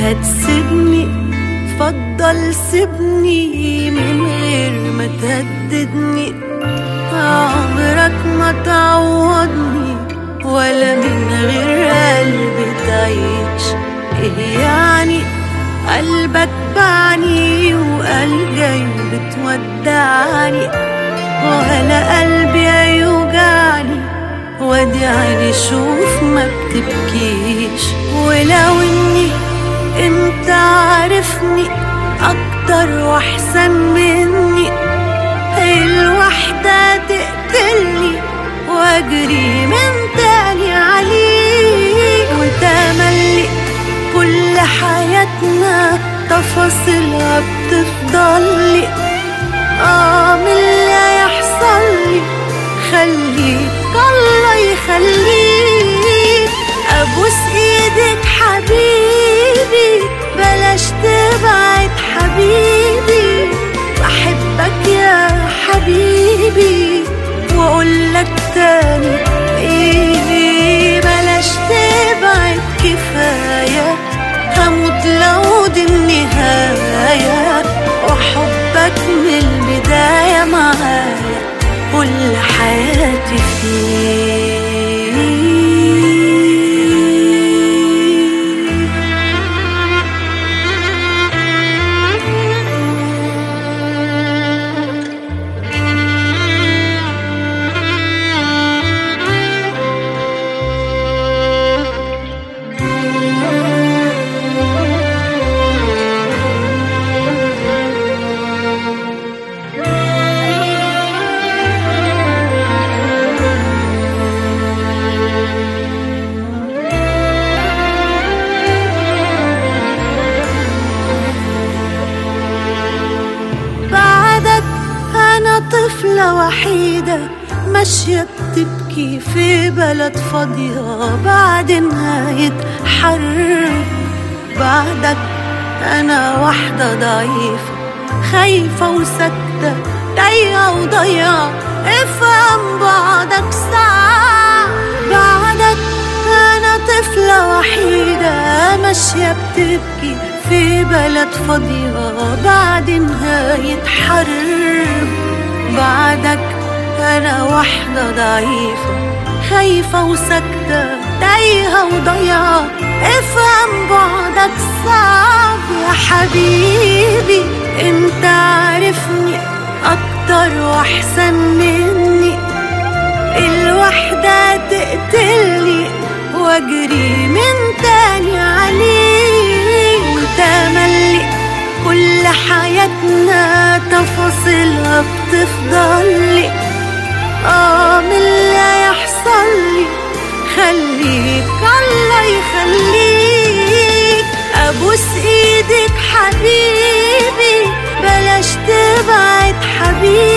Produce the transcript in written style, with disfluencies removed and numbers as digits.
هتسيبني فضل سيبني من غير ما تهددني. عمرك ما تعوضني ولا من غير قلبي تعيش. ايه يعني قلبك باعني وقال جاي بتودعني، ولا قلبي هيوجعني وادي عيني شوف ما بتبكيش. ولو اني انت عارفني اكتر واحسن مني، الوحدة تقتلني واجري من تاني عليك. وتملي كل حياتنا تفاصيلها بتفضلي، من اللي يحصلي خليك الله يخليك. ابوس ايدك حبيبي بلاش تبعد حبيبي، بحبك يا حبيبي واقولك تاني ايه بلاش تبعد كفاية. هموت لو دي النهاية وحبك من البداية معايا كل حياتي فيه. طفلة وحيدة ماشية بتبكي في بلد فاضية بعد نهاية حرب. بعدك أنا واحدة ضعيفة خايفة وساكتة تايهة وضيعة، افهم بعدك ساعة. بعدك أنا طفلة وحيدة ماشية بتبكي في بلد فاضية بعد نهاية حرب. بعدك أنا واحدة ضعيفة خايفة وساكتة تايهة وضيعة، افهم بعدك صعب يا حبيبي. انت عارفني أكتر وأحسن مني، الوحدة تقتلني واجري من تاني عليك. وتملي كل حياتنا تفاصيلها بتفضلي، من اللي يحصلي خليك الله يخليك. ابوس ايدك حبيبي بلاش تبعد حبيبي،